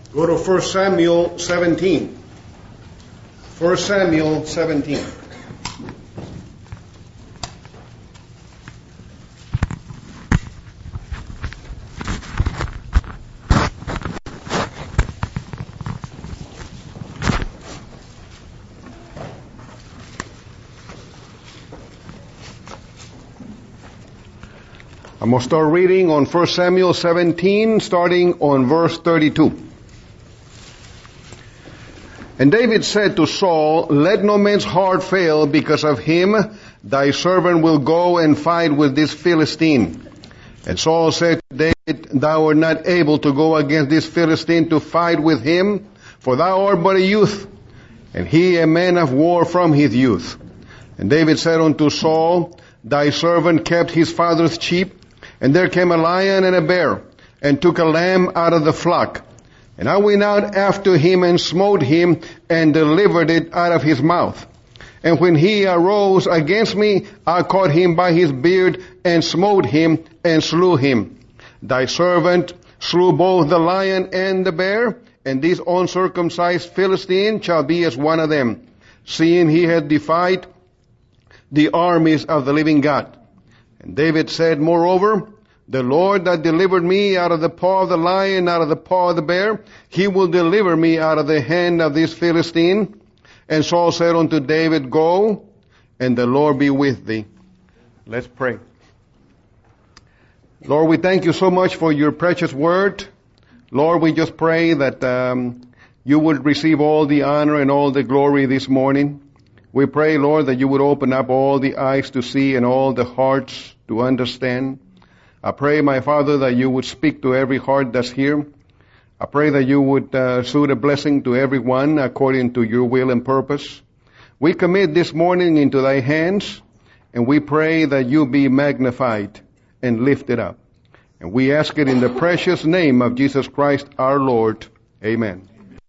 Go to 1 Samuel 17. 1 Samuel 17. I'm going to start reading on 1 Samuel 17, starting on verse 32. And David said to Saul, "Let no man's heart fail because of him. Thy servant will go and fight with this Philistine." And Saul said to David, "Thou art not able to go against this Philistine to fight with him, for thou art but a youth, and he a man of war from his youth." And David said unto Saul, "Thy servant kept his father's sheep, and there came a lion and a bear, and took a lamb out of the flock. And I went out after him and smote him and delivered it out of his mouth. And when he arose against me, I caught him by his beard and smote him and slew him. Thy servant slew both the lion and the bear, and this uncircumcised Philistine shall be as one of them, seeing he had defied the armies of the living God." And David said, "Moreover, the Lord that delivered me out of the paw of the lion, out of the paw of the bear, he will deliver me out of the hand of this Philistine." And Saul said unto David, "Go, and the Lord be with thee." Let's pray. Lord, we thank you so much for your precious word. Lord, we just pray that you would receive all the honor and all the glory this morning. We pray, Lord, that you would open up all the eyes to see and all the hearts to understand. I pray, my Father, that you would speak to every heart that's here. I pray that you would suit a blessing to everyone according to your will and purpose. We commit this morning into thy hands, and we pray that you be magnified and lifted up. And we ask it in the precious name of Jesus Christ our Lord. Amen.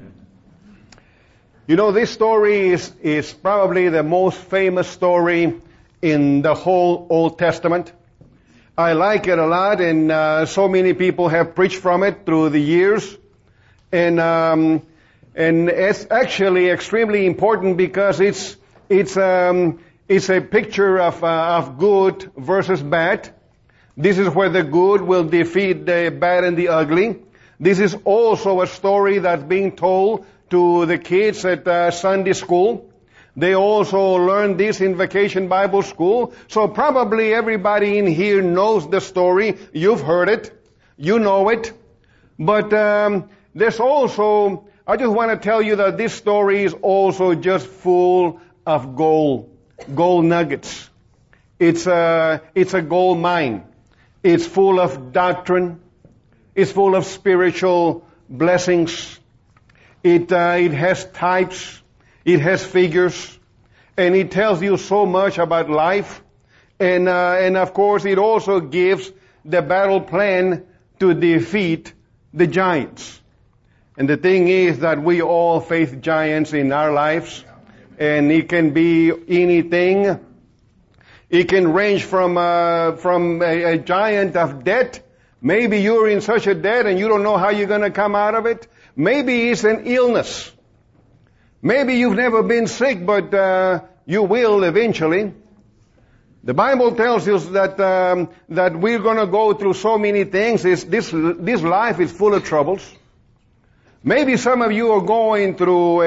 You know, this story is probably the most famous story in the whole Old Testament. I like it a lot, and so many people have preached from it through the years. And it's actually extremely important because it's a picture of good versus bad. This is where the good will defeat the bad and the ugly. This is also a story that's being told to the kids at Sunday school. They also learn this in Vacation Bible School. So probably everybody in here knows the story. You've heard it. You know it. But there's also, I just want to tell you that this story is also just full of gold nuggets. It's a gold mine. It's full of doctrine. It's full of spiritual blessings. It has types, it has figures, and it tells you so much about life. And of course, it also gives the battle plan to defeat the giants. And the thing is that we all face giants in our lives, and it can be anything. It can range from a giant of debt. Maybe you're in such a debt and you don't know how you're going to come out of it. Maybe it's an illness. Maybe you've never been sick, but you will eventually. The Bible tells us that we're going to go through so many things. This life is full of troubles. Maybe some of you are going through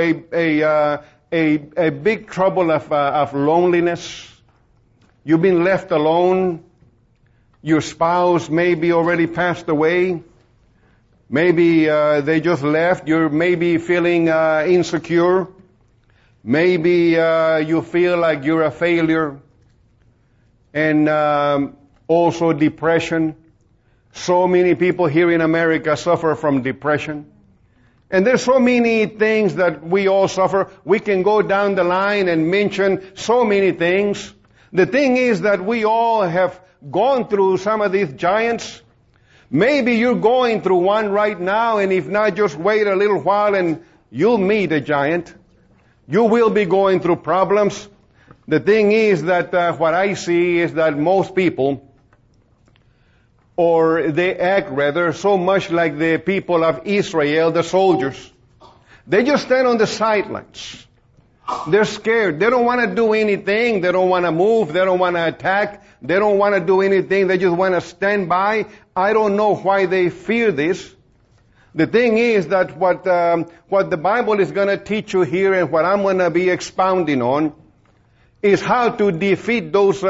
a big trouble of loneliness. You've been left alone. Your spouse may be already passed away. Maybe they just left. You're maybe feeling insecure. Maybe you feel like you're a failure. And also depression. So many people here in America suffer from depression. And there's so many things that we all suffer. We can go down the line and mention so many things. The thing is that we all have gone through some of these giants. Maybe you're going through one right now, and if not, just wait a little while and you'll meet a giant. You will be going through problems. The thing is that what I see is that most people or they act rather, so much like the people of Israel, the soldiers. They just stand on the sidelines. They're scared. They don't want to do anything. They don't want to move. They don't want to attack. They don't want to do anything. They just want to stand by. I don't know why they fear this. The thing is that what the Bible is going to teach you here and what I'm going to be expounding on is how to defeat those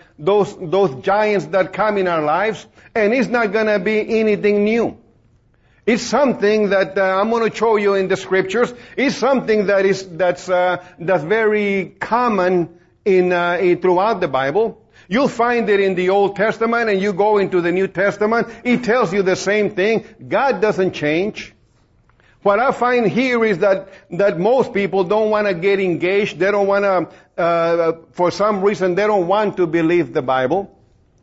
giants that come in our lives, and it's not going to be anything new. It's something that I'm going to show you in the scriptures. It's something that's very common throughout the Bible. You'll find it in the Old Testament, and you go into the New Testament, it tells you the same thing. God doesn't change. What I find here is that most people don't want to get engaged. They don't want to, for some reason, they don't want to believe the Bible.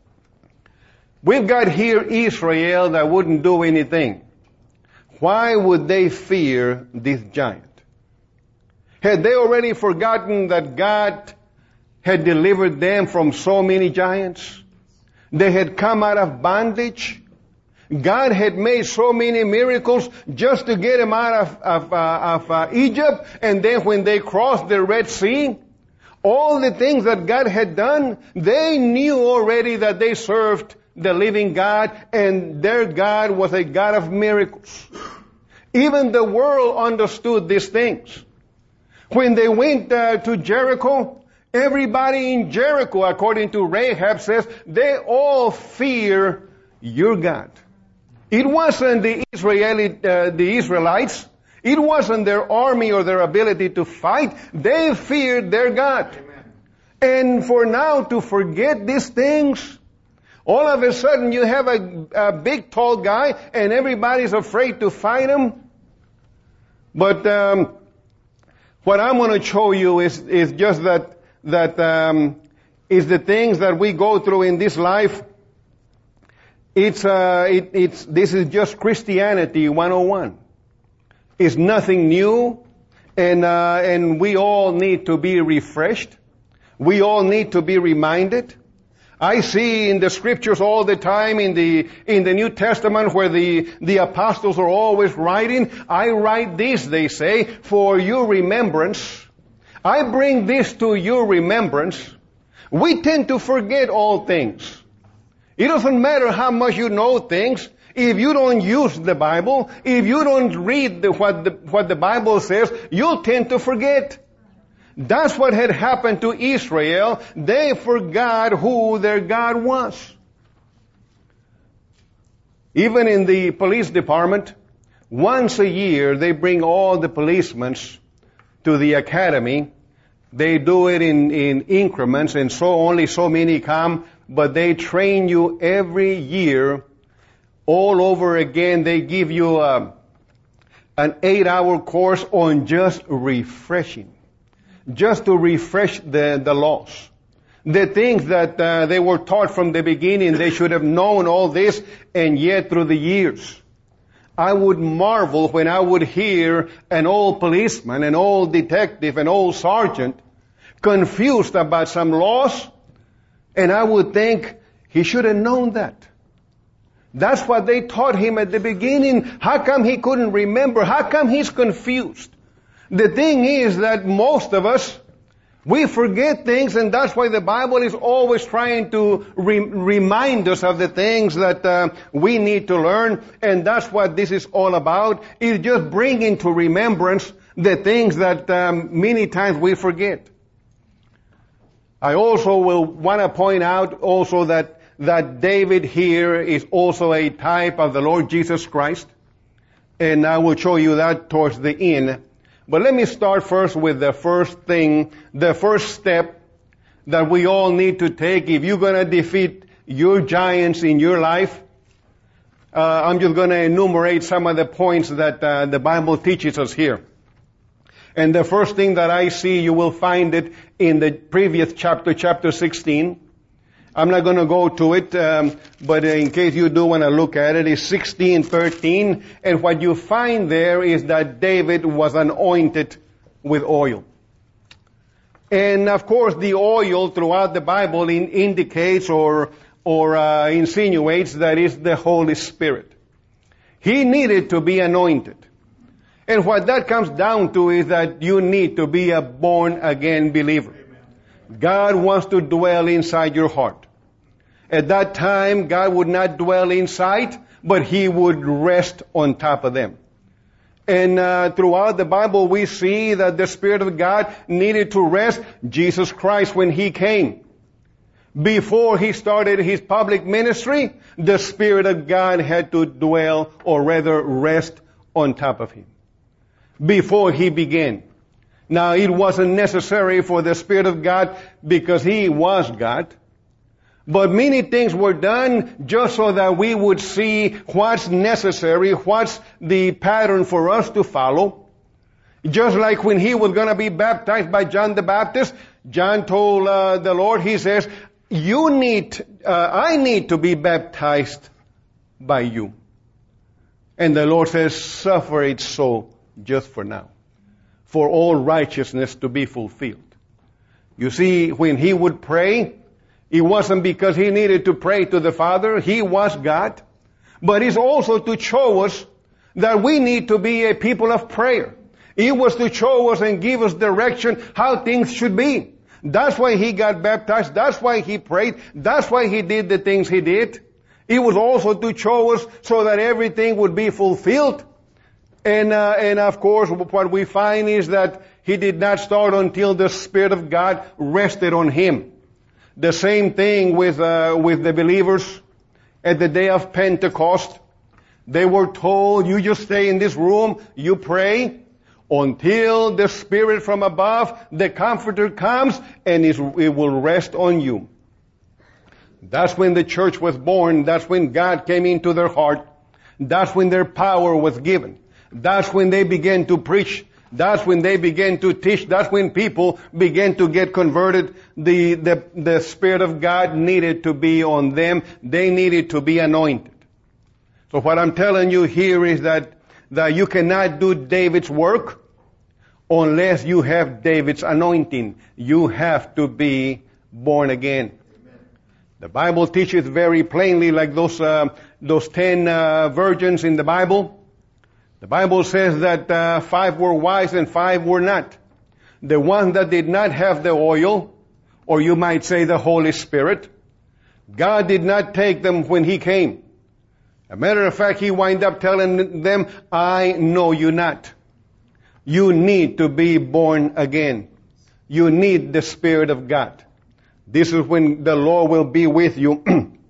We've got here Israel that wouldn't do anything. Why would they fear this giant? Had they already forgotten that God had delivered them from so many giants? They had come out of bondage. God had made so many miracles just to get them out of Egypt. And then when they crossed the Red Sea, all the things that God had done, they knew already that they served the living God, and their God was a God of miracles. Even the world understood these things. When they went to Jericho, everybody in Jericho, according to Rahab, says they all fear your God. It wasn't the Israelites. It wasn't their army or their ability to fight. They feared their God. Amen. And for now to forget these things, all of a sudden you have a big tall guy and everybody's afraid to fight him. But what I'm going to show you is just that is the things that we go through in this life. This is just Christianity 101. It's nothing new, and we all need to be refreshed. We all need to be reminded. I see in the scriptures all the time in the New Testament where the apostles are always writing, I write this, they say, for your remembrance. I bring this to your remembrance. We tend to forget all things. It doesn't matter how much you know things. If you don't use the Bible, if you don't read what the Bible says, you'll tend to forget. That's what had happened to Israel. They forgot who their God was. Even in the police department, once a year they bring all the policemen to the academy. They do it in increments, and only so many come, but they train you every year all over again. They give you an 8-hour course on just refreshing. Just to refresh the laws. The things that they were taught from the beginning, they should have known all this, and yet through the years. I would marvel when I would hear an old policeman, an old detective, an old sergeant confused about some laws, and I would think he should have known that. That's what they taught him at the beginning. How come he couldn't remember? How come he's confused? The thing is that most of us, we forget things, and that's why the Bible is always trying to remind us of the things that we need to learn, and that's what this is all about, is just bringing to remembrance the things that many times we forget. I also will want to point out also that David here is also a type of the Lord Jesus Christ, and I will show you that towards the end. But let me start first with the first thing, the first step that we all need to take if you're going to defeat your giants in your life. I'm just going to enumerate some of the points that the Bible teaches us here. And the first thing that I see, you will find it in the previous chapter, chapter 16. I'm not going to go to it, but in case you do want to look at it, it's 16:13. And what you find there is that David was anointed with oil. And of course, the oil throughout the Bible indicates or or insinuates that it's the Holy Spirit. He needed to be anointed. And what that comes down to is that you need to be a born-again believer. God wants to dwell inside your heart. At that time, God would not dwell inside, but He would rest on top of them. And throughout the Bible, we see that the Spirit of God needed to rest. Jesus Christ, when He came, before He started His public ministry, the Spirit of God had to dwell, or rather rest, on top of Him before He began. Now, it wasn't necessary for the Spirit of God because He was God. But many things were done just so that we would see what's necessary, what's the pattern for us to follow. Just like when He was going to be baptized by John the Baptist, John told the Lord, he says, I need to be baptized by you. And the Lord says, suffer it so just for now, for all righteousness to be fulfilled. You see, when He would pray, it wasn't because He needed to pray to the Father. He was God. But it's also to show us that we need to be a people of prayer. It was to show us and give us direction how things should be. That's why He got baptized. That's why He prayed. That's why He did the things He did. It was also to show us so that everything would be fulfilled. And of course, what we find is that He did not start until the Spirit of God rested on Him. The same thing with the believers at the day of Pentecost. They were told, you just stay in this room, you pray, until the Spirit from above, the Comforter, comes, and it will rest on you. That's when the church was born. That's when God came into their heart. That's when their power was given. That's when they began to preach. That's when they began to teach. That's when people began to get converted. The Spirit of God needed to be on them. They needed to be anointed. So what I'm telling you here is that you cannot do David's work unless you have David's anointing. You have to be born again. Amen. The Bible teaches very plainly, like those 10 virgins in the Bible. The Bible says that 5 were wise and 5 were not. The ones that did not have the oil, or you might say the Holy Spirit, God did not take them when He came. As a matter of fact, He wound up telling them, I know you not. You need to be born again. You need the Spirit of God. This is when the Lord will be with you.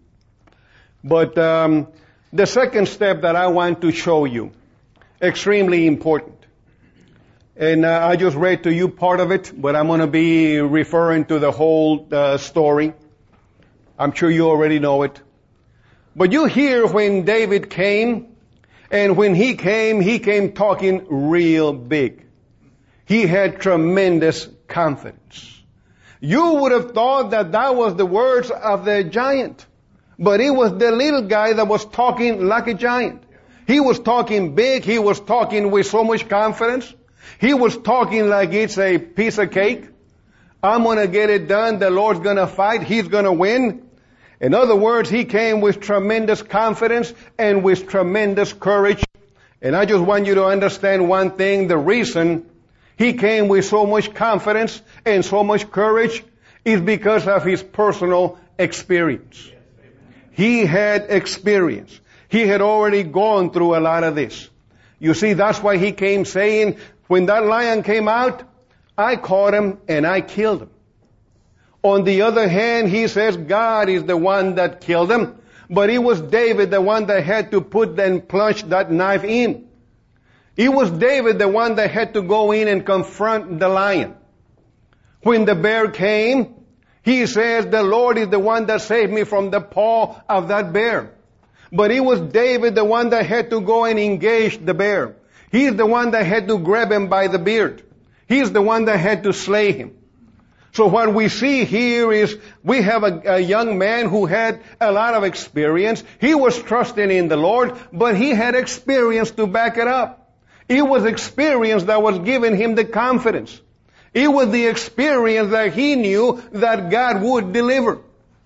But the second step that I want to show you, extremely important. And I just read to you part of it, but I'm going to be referring to the whole story. I'm sure you already know it. But you hear when David came, and when he came talking real big. He had tremendous confidence. You would have thought that was the words of the giant. But it was the little guy that was talking like a giant. He was talking big. He was talking with so much confidence. He was talking like it's a piece of cake. I'm going to get it done. The Lord's going to fight. He's going to win. In other words, he came with tremendous confidence and with tremendous courage. And I just want you to understand one thing. The reason he came with so much confidence and so much courage is because of his personal experience. He had experience. He had already gone through a lot of this. You see, that's why he came saying, when that lion came out, I caught him and I killed him. On the other hand, he says God is the one that killed him, but it was David the one that had to plunge that knife in. It was David the one that had to go in and confront the lion. When the bear came, he says, the Lord is the one that saved me from the paw of that bear. But it was David the one that had to go and engage the bear. He's the one that had to grab him by the beard. He's the one that had to slay him. So what we see here is we have a young man who had a lot of experience. He was trusting in the Lord, but he had experience to back it up. It was experience that was giving him the confidence. It was the experience that he knew that God would deliver.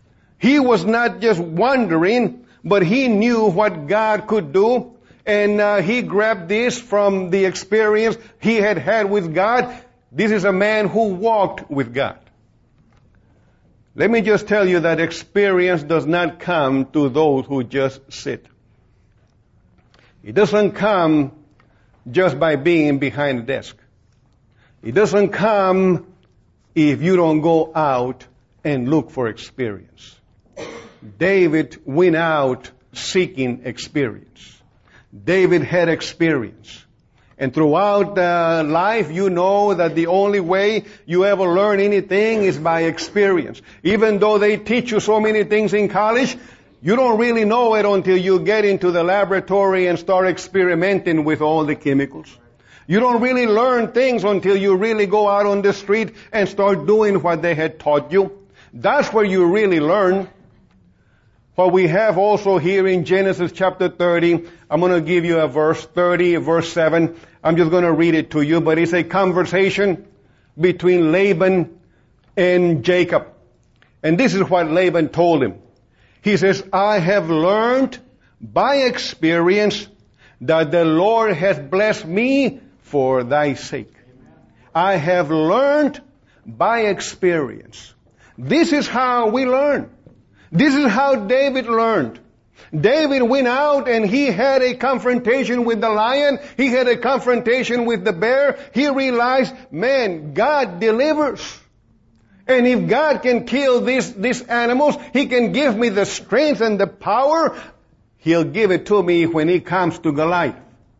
He was not just wondering, but he knew what God could do. And he grabbed this from the experience he had had with God. This is a man who walked with God. Let me just tell you that experience does not come to those who just sit. It doesn't come just by being behind a desk. It doesn't come if you don't go out and look for experience. David went out seeking experience. David had experience. And throughout life, you know that the only way you ever learn anything is by experience. Even though they teach you so many things in college, you don't really know it until you get into the laboratory and start experimenting with all the chemicals. You don't really learn things until you really go out on the street and start doing what they had taught you. That's where you really learn. What we have also here in Genesis chapter 30, I'm going to give you a verse 30, verse 7. I'm just going to read it to you, but it's a conversation between Laban and Jacob. And this is what Laban told him. He says, I have learned by experience that the Lord has blessed me for thy sake. I have learned by experience. This is how we learn. This is how David learned. David went out and he had a confrontation with the lion. He had a confrontation with the bear. He realized, man, God delivers. And if God can kill these animals, He can give me the strength and the power. He'll give it to me when it comes to Goliath.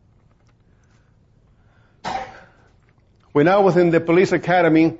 When I was in the police academy,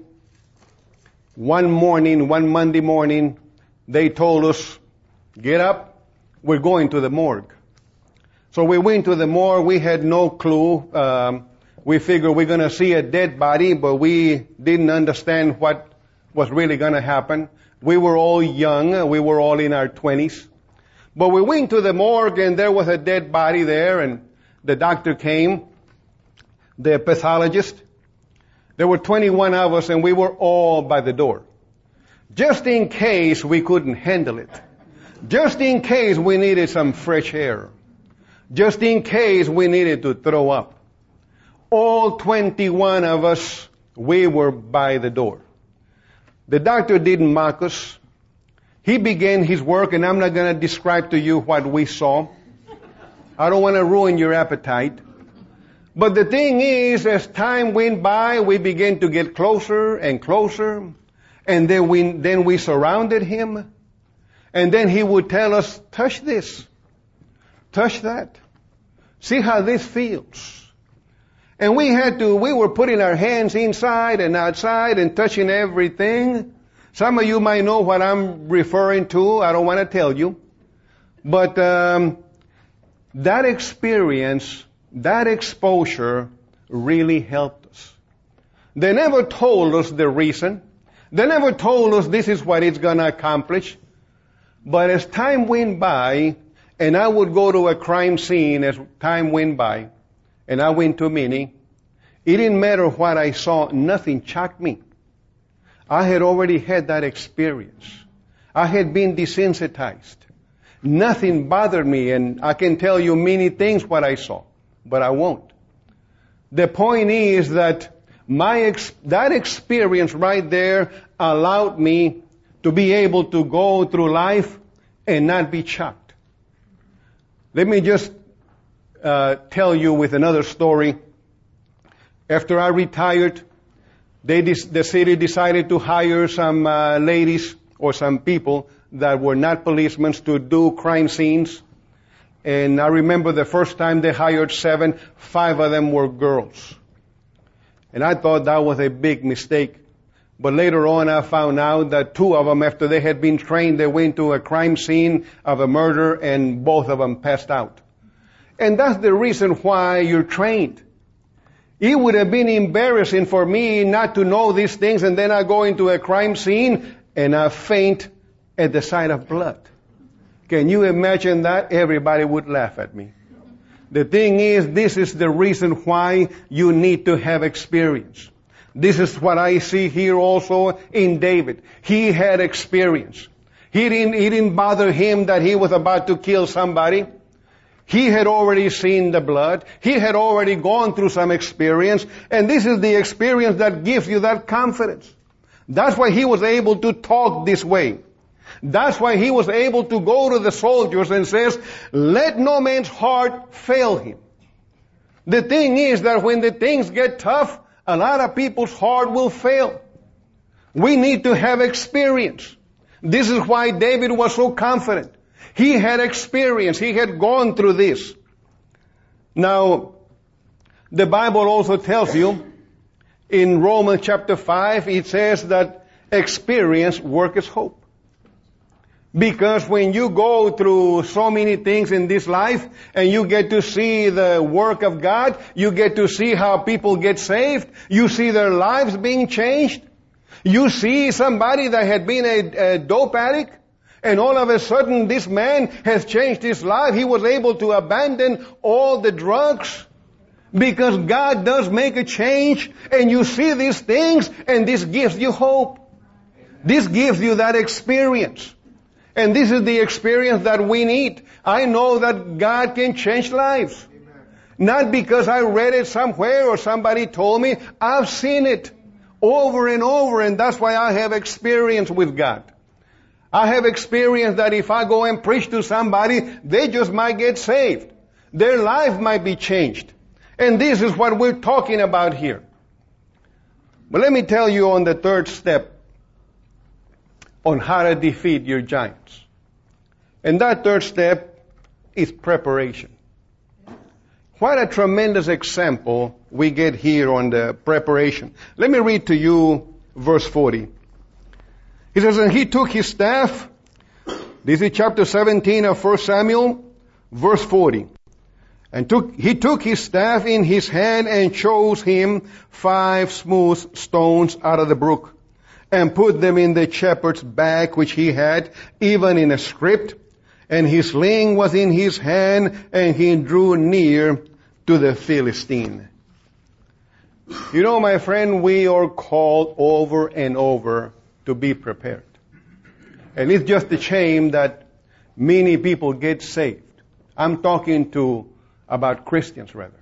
one Monday morning, they told us, get up, we're going to the morgue. So we went to the morgue. We had no clue. We figured we're going to see a dead body, but we didn't understand what was really going to happen. We were all young. We were all in our 20s. But we went to the morgue, and there was a dead body there, and the doctor came, the pathologist. There were 21 of us, and we were all by the door. Just in case we couldn't handle it. Just in case we needed some fresh air. Just in case we needed to throw up. All 21 of us, we were by the door. The doctor didn't mock us. He began his work, and I'm not going to describe to you what we saw. I don't want to ruin your appetite. But the thing is, as time went by, we began to get closer and closer. And then we surrounded him. And then he would tell us, touch this. Touch that. See how this feels. And we were putting our hands inside and outside and touching everything. Some of you might know what I'm referring to. I don't want to tell you. But that experience, that exposure really helped us. They never told us the reason. They never told us this is what it's going to accomplish. But as time went by, and I would go to a crime scene as time went by, and I went to many, it didn't matter what I saw, nothing shocked me. I had already had that experience. I had been desensitized. Nothing bothered me, and I can tell you many things what I saw, but I won't. The point is that that experience right there allowed me to be able to go through life and not be shocked. Let me just tell you with another story. After I retired, the city decided to hire some ladies or some people that were not policemen to do crime scenes. And I remember the first time they hired 7, 5 of them were girls. And I thought that was a big mistake. But later on I found out that 2 of them, after they had been trained, they went to a crime scene of a murder and both of them passed out. And that's the reason why you're trained. It would have been embarrassing for me not to know these things, and then I go into a crime scene and I faint at the sight of blood. Can you imagine that? Everybody would laugh at me. The thing is, this is the reason why you need to have experience. This is what I see here also in David. He had experience. He didn't bother him that he was about to kill somebody. He had already seen the blood. He had already gone through some experience. And this is the experience that gives you that confidence. That's why he was able to talk this way. That's why he was able to go to the soldiers and says, let no man's heart fail him. The thing is that when the things get tough, a lot of people's heart will fail. We need to have experience. This is why David was so confident. He had experience. He had gone through this. Now, the Bible also tells you in Romans chapter 5, it says that experience worketh hope. Because when you go through so many things in this life and you get to see the work of God, you get to see how people get saved, you see their lives being changed, you see somebody that had been a dope addict, and all of a sudden this man has changed his life. He was able to abandon all the drugs because God does make a change, and you see these things and this gives you hope. This gives you that experience. And this is the experience that we need. I know that God can change lives. Not because I read it somewhere or somebody told me. I've seen it over and over, and that's why I have experience with God. I have experienced that if I go and preach to somebody, they just might get saved. Their life might be changed. And this is what we're talking about here. But let me tell you on the third step on how to defeat your giants. And that third step is preparation. What a tremendous example we get here on the preparation. Let me read to you verse 40. He says, and he took his staff. This is chapter 17 of 1 Samuel, verse 40. And he took his staff in his hand and chose him 5 smooth stones out of the brook, and put them in the shepherd's bag which he had, even in a scrip. And his sling was in his hand, and he drew near to the Philistine. You know, my friend, we are called over and over to be prepared. And it's just a shame that many people get saved. I'm talking about Christians, rather.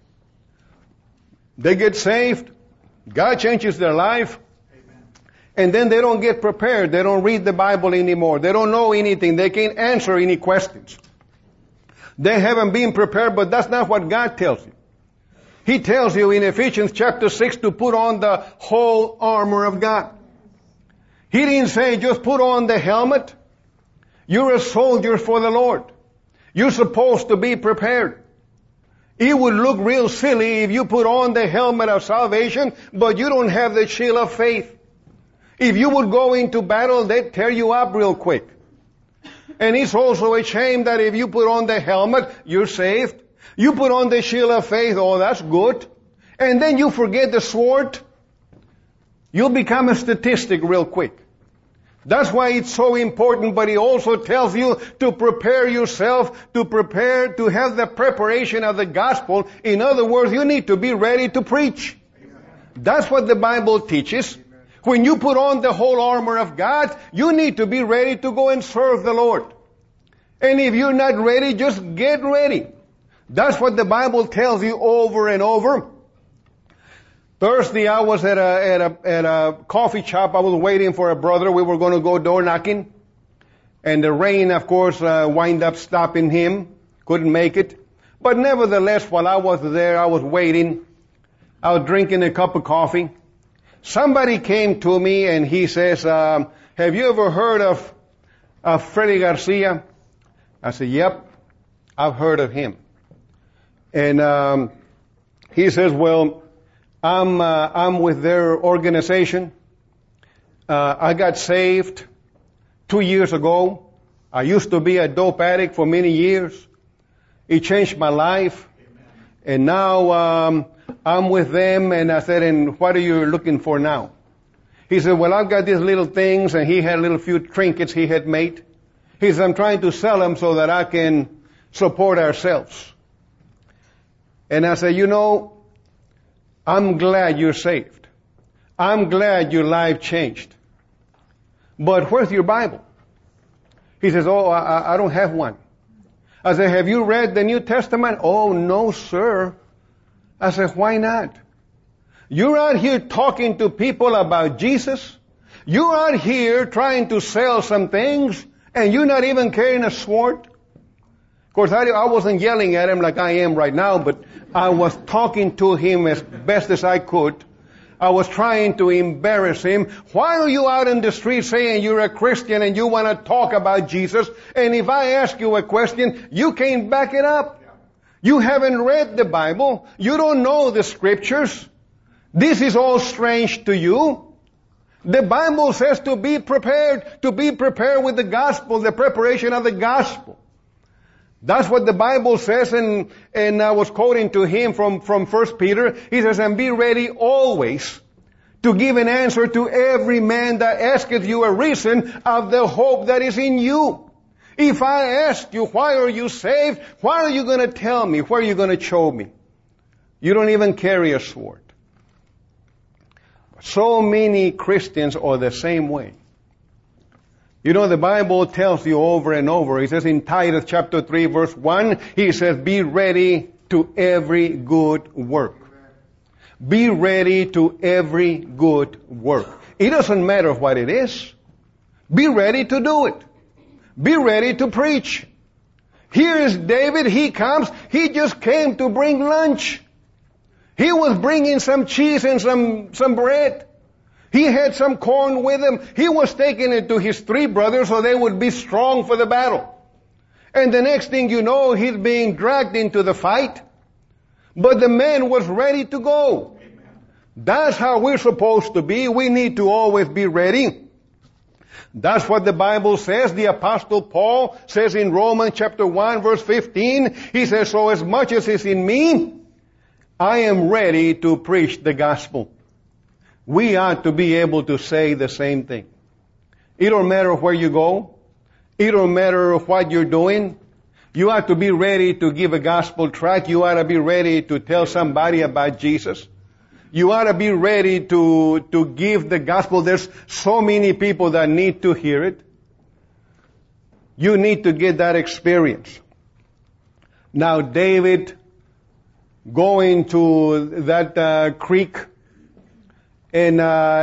They get saved, God changes their life, and then they don't get prepared. They don't read the Bible anymore. They don't know anything. They can't answer any questions. They haven't been prepared, but that's not what God tells you. He tells you in Ephesians chapter 6 to put on the whole armor of God. He didn't say just put on the helmet. You're a soldier for the Lord. You're supposed to be prepared. It would look real silly if you put on the helmet of salvation, but you don't have the shield of faith. If you would go into battle, they'd tear you up real quick. And it's also a shame that if you put on the helmet, you're saved. You put on the shield of faith, oh, that's good. And then you forget the sword. You'll become a statistic real quick. That's why it's so important, but he also tells you to prepare yourself, to prepare, to have the preparation of the gospel. In other words, you need to be ready to preach. That's what the Bible teaches. When you put on the whole armor of God, you need to be ready to go and serve the Lord. And if you're not ready, just get ready. That's what the Bible tells you over and over. Thursday, I was at a coffee shop. I was waiting for a brother. We were going to go door knocking. And the rain, of course, wound up stopping him. Couldn't make it. But nevertheless, while I was there, I was waiting. I was drinking a cup of coffee. Somebody came to me and he says, have you ever heard of Freddy Garcia? I said, yep, I've heard of him. And he says, well, I'm with their organization. I got saved 2 years ago. I used to be a dope addict for many years. It changed my life. And now I'm with them. And I said, and what are you looking for now? He said, well, I've got these little things. And he had a little few trinkets he had made. He said, I'm trying to sell them so that I can support ourselves. And I said, you know, I'm glad you're saved. I'm glad your life changed. But where's your Bible? He says, oh, I don't have one. I said, have you read the New Testament? Oh, no, sir. I said, why not? You're out here talking to people about Jesus. You're out here trying to sell some things, and you're not even carrying a sword. Of course, I wasn't yelling at him like I am right now, but I was talking to him as best as I could. I was trying to embarrass him. Why are you out in the street saying you're a Christian and you want to talk about Jesus? And if I ask you a question, you can't back it up. You haven't read the Bible. You don't know the scriptures. This is all strange to you. The Bible says to be prepared with the gospel, the preparation of the gospel. That's what the Bible says, and I was quoting to him from 1 Peter. He says, and be ready always to give an answer to every man that asketh you a reason of the hope that is in you. If I ask you, why are you saved? Why are you going to tell me? Where are you going to show me? You don't even carry a sword. So many Christians are the same way. You know, the Bible tells you over and over. He says in Titus chapter 3 verse 1, he says, be ready to every good work. Be ready to every good work. It doesn't matter what it is. Be ready to do it. Be ready to preach. Here is David. He comes. He just came to bring lunch. He was bringing some cheese and some bread. He had some corn with him. He was taking it to his 3 brothers so they would be strong for the battle. And the next thing you know, he's being dragged into the fight. But the man was ready to go. That's how we're supposed to be. We need to always be ready. That's what the Bible says. The Apostle Paul says in Romans chapter 1 verse 15, he says, so as much as is in me, I am ready to preach the gospel. We ought to be able to say the same thing. It don't matter where you go. It don't matter what you're doing. You ought to be ready to give a gospel tract. You ought to be ready to tell somebody about Jesus. You ought to be ready to give the gospel. There's so many people that need to hear it. You need to get that experience. Now, David going to that creek and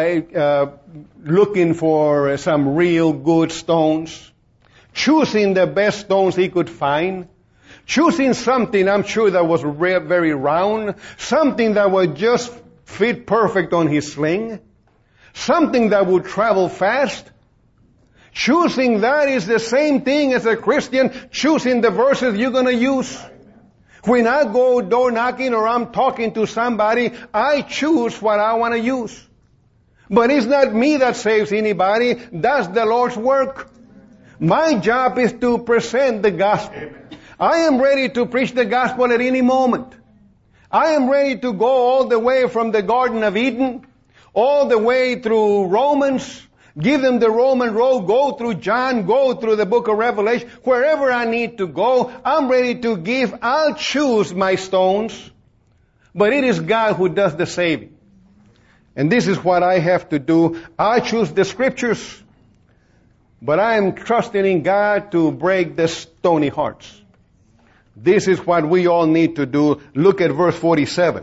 looking for some real good stones, choosing the best stones he could find, choosing something I'm sure that was very round, something that would just fit perfect on his sling, something that would travel fast. Choosing that is the same thing as a Christian choosing the verses you're going to use. When I go door knocking or I'm talking to somebody, I choose what I want to use. But it's not me that saves anybody. That's the Lord's work. My job is to present the gospel. I am ready to preach the gospel at any moment. I am ready to go all the way from the Garden of Eden, all the way through Romans, give them the Roman road, go through John, go through the book of Revelation, wherever I need to go, I'm ready to give. I'll choose my stones, but it is God who does the saving. And this is what I have to do. I choose the scriptures, but I am trusting in God to break the stony hearts. This is what we all need to do. Look at verse 47.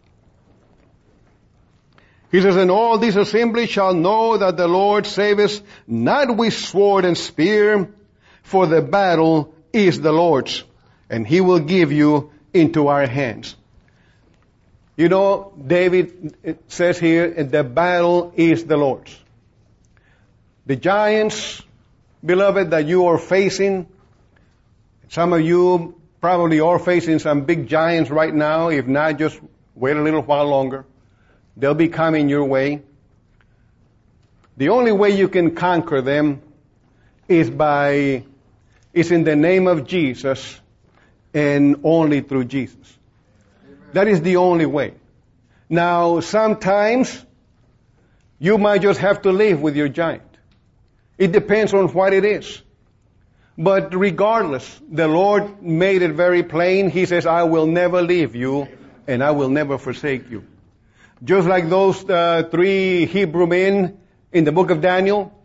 He says, and all this assembly shall know that the Lord saveth not with sword and spear, for the battle is the Lord's, and he will give you into our hands. You know, David says here, the battle is the Lord's. The giants, beloved, that you are facing, some of you probably are facing some big giants right now. If not, just wait a little while longer. They'll be coming your way. The only way you can conquer them is in the name of Jesus and only through Jesus. That is the only way. Now, sometimes you might just have to live with your giant. It depends on what it is. But regardless, the Lord made it very plain. He says, I will never leave you and I will never forsake you. Just like those 3 Hebrew men in the book of Daniel,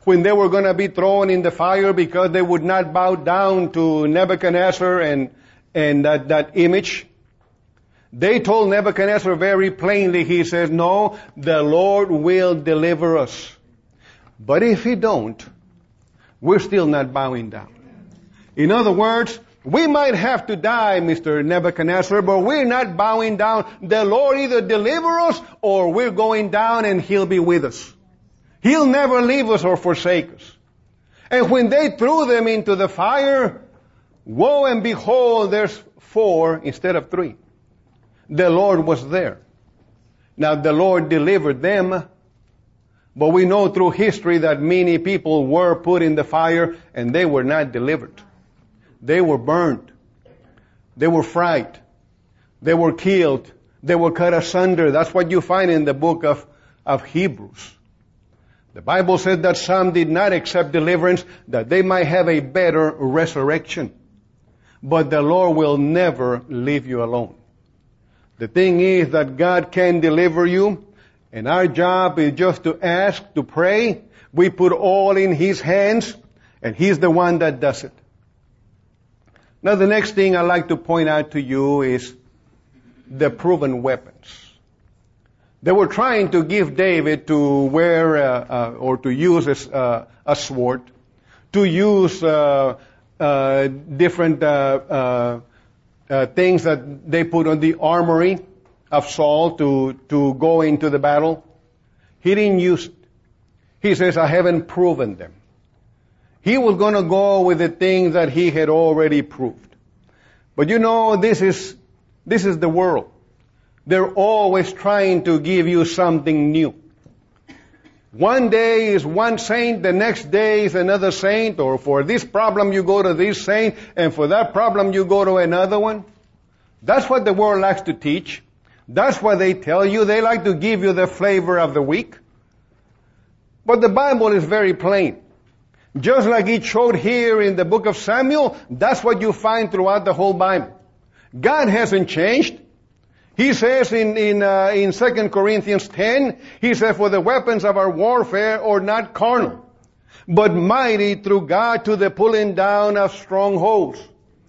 when they were going to be thrown in the fire because they would not bow down to Nebuchadnezzar and that image. They told Nebuchadnezzar very plainly, he says, no, the Lord will deliver us. But if He don't, we're still not bowing down. In other words, we might have to die, Mr. Nebuchadnezzar, but we're not bowing down. The Lord either deliver us or we're going down and He'll be with us. He'll never leave us or forsake us. And when they threw them into the fire, woe and behold, there's 4 instead of 3. The Lord was there. Now the Lord delivered them, but we know through history that many people were put in the fire and they were not delivered. They were burned. They were fried. They were killed. They were cut asunder. That's what you find in the book of Hebrews. The Bible said that some did not accept deliverance, that they might have a better resurrection. But the Lord will never leave you alone. The thing is that God can deliver you, and our job is just to ask, to pray. We put all in His hands, and He's the one that does it. Now the next thing I'd like to point out to you is the proven weapons. They were trying to give David to wear or to use a sword, to use different things that they put on the armory of Saul to go into the battle. He didn't use it. He says, I haven't proven them. He was going to go with the things that he had already proved. But you know, this is the world. They're always trying to give you something new. One day is one saint, the next day is another saint, or for this problem you go to this saint, and for that problem you go to another one. That's what the world likes to teach. That's what they tell you. They like to give you the flavor of the week. But the Bible is very plain. Just like it showed here in the book of Samuel, that's what you find throughout the whole Bible. God hasn't changed. He says in 2 Corinthians 10, He said, for the weapons of our warfare are not carnal, but mighty through God to the pulling down of strongholds.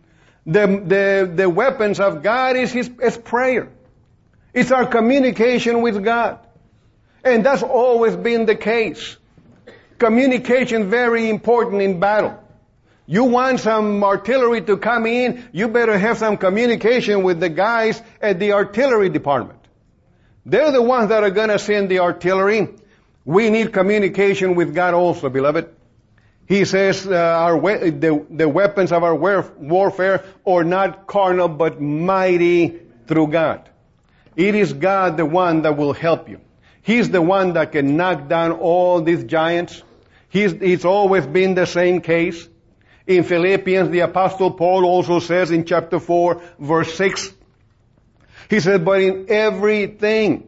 The weapons of God is prayer. It's our communication with God. And that's always been the case. Communication very important in battle. You want some artillery to come in, you better have some communication with the guys at the artillery department. They're the ones that are going to send the artillery. We need communication with God also, beloved. He says the weapons of our warfare are not carnal but mighty through God. It is God the one that will help you. He's the one that can knock down all these giants. It's always been the same case. In Philippians, the Apostle Paul also says in chapter 4, verse 6, he said, but in everything,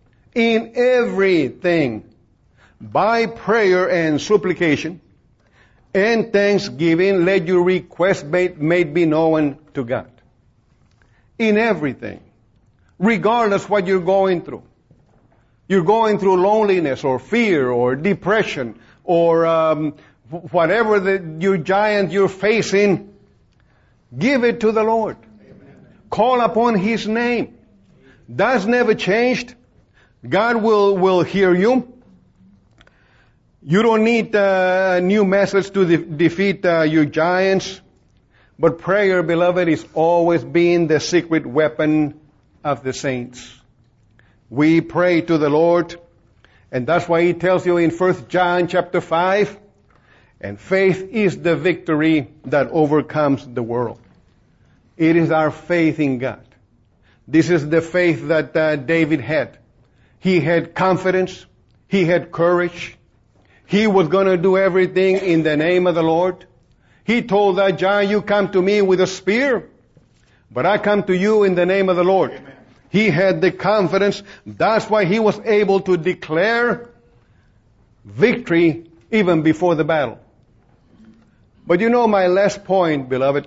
by prayer and supplication and thanksgiving, let your request made be known to God. In everything, regardless what you're going through. You're going through loneliness or fear or depression or whatever your giant you're facing, give it to the Lord. Amen. Call upon His name. That's never changed. God will hear you. You don't need new methods to defeat your giants. But prayer, beloved, is always been the secret weapon of the saints. We pray to the Lord, and that's why He tells you in 1 John chapter 5, and faith is the victory that overcomes the world. It is our faith in God. This is the faith that David had. He had confidence. He had courage. He was going to do everything in the name of the Lord. He told that giant, you come to me with a spear, but I come to you in the name of the Lord. Amen. He had the confidence. That's why he was able to declare victory even before the battle. But you know, my last point, beloved,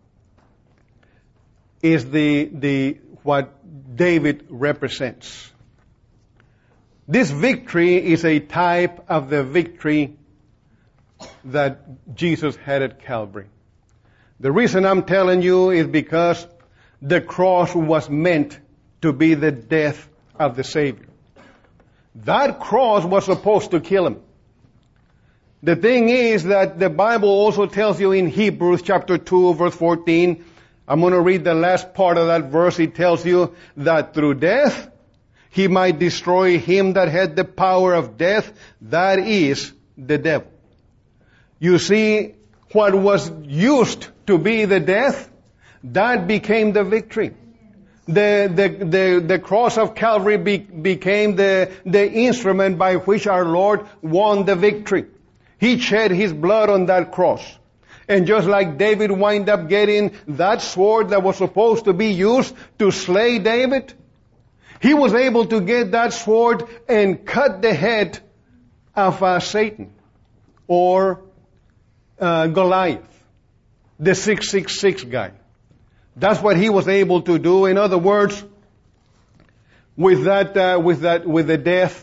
is what David represents. This victory is a type of the victory that Jesus had at Calvary. The reason I'm telling you is because the cross was meant to be the death of the Savior. That cross was supposed to kill him. The thing is that the Bible also tells you in Hebrews chapter 2 verse 14, I'm going to read the last part of that verse. It tells you that through death, he might destroy him that had the power of death, that is, the devil. You see, what was used to be the death, that became the victory. The cross of Calvary became the instrument by which our Lord won the victory. He shed his blood on that cross. And just like David wound up getting that sword that was supposed to be used to slay David, he was able to get that sword and cut the head of Satan or Goliath, the 666 guy. That's what he was able to do. In other words, with the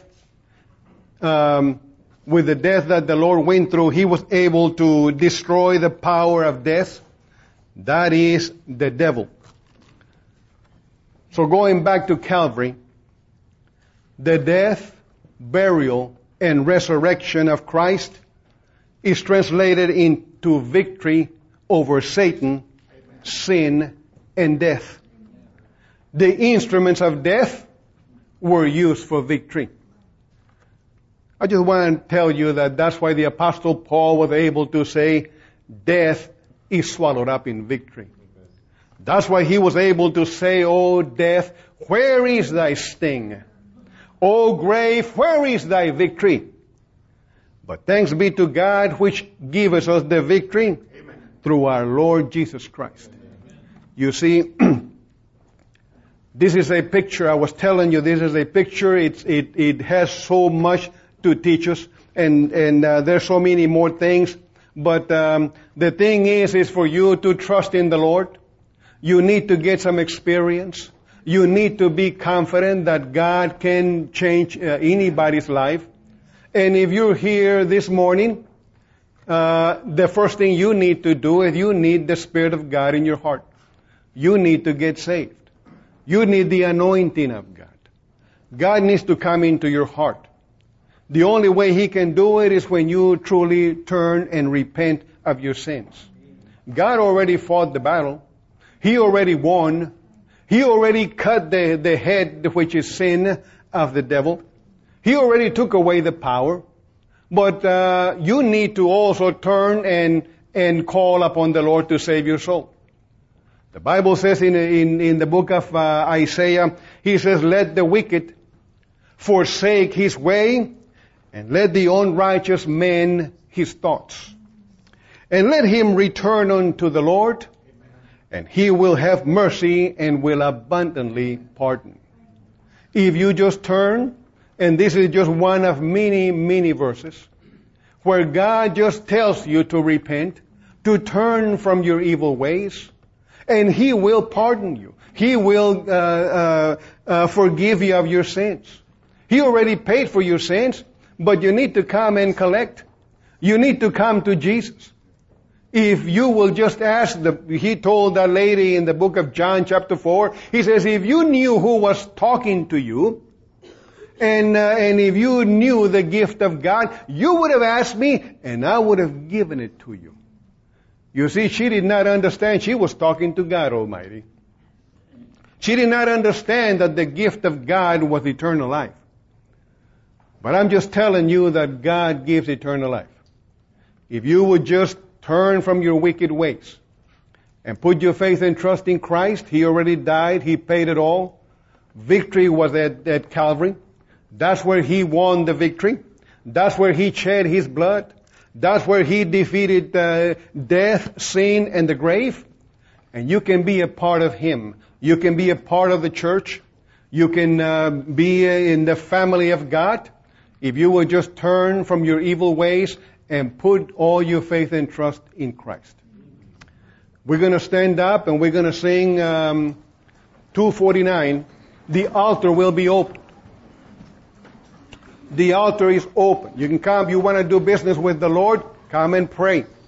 death that the Lord went through, he was able to destroy the power of death. That is the devil. So going back to Calvary, the death, burial, and resurrection of Christ is translated into victory over Satan, sin, and death. The instruments of death were used for victory. I just want to tell you that that's why the Apostle Paul was able to say, death is swallowed up in victory. That's why he was able to say, "O death, where is thy sting? O grave, where is thy victory?" But thanks be to God which giveth us the victory through our Lord Jesus Christ. You see, this is a picture. I was telling you, this is a picture. It has so much to teach us, and there's so many more things. But the thing is for you to trust in the Lord. You need to get some experience. You need to be confident that God can change anybody's life. And if you're here this morning, the first thing you need to do is you need the Spirit of God in your heart. You need to get saved. You need the anointing of God. God needs to come into your heart. The only way He can do it is when you truly turn and repent of your sins. God already fought the battle. He already won. He already cut the head, which is sin, of the devil. He already took away the power. But you need to also turn and call upon the Lord to save your soul. The Bible says in the book of Isaiah, He says, "Let the wicked forsake his way, and let the unrighteous man his thoughts. And let him return unto the Lord, and He will have mercy and will abundantly pardon." If you just turn, and this is just one of many, many verses, where God just tells you to repent, to turn from your evil ways, and He will pardon you. He will forgive you of your sins. He already paid for your sins, but you need to come and collect. You need to come to Jesus. If you will just ask, He told that lady in the book of John chapter 4, He says, if you knew who was talking to you, and if you knew the gift of God, you would have asked me, and I would have given it to you. You see, she did not understand. She was talking to God Almighty. She did not understand that the gift of God was eternal life. But I'm just telling you that God gives eternal life. If you would just turn from your wicked ways and put your faith and trust in Christ, He already died. He paid it all. Victory was at Calvary. That's where He won the victory. That's where He shed His blood. That's where He defeated death, sin, and the grave. And you can be a part of Him. You can be a part of the church. You can be in the family of God if you will just turn from your evil ways and put all your faith and trust in Christ. We're going to stand up and we're going to sing 249. The altar will be open. The altar is open. You can come. You want to do business with the Lord. Come and pray.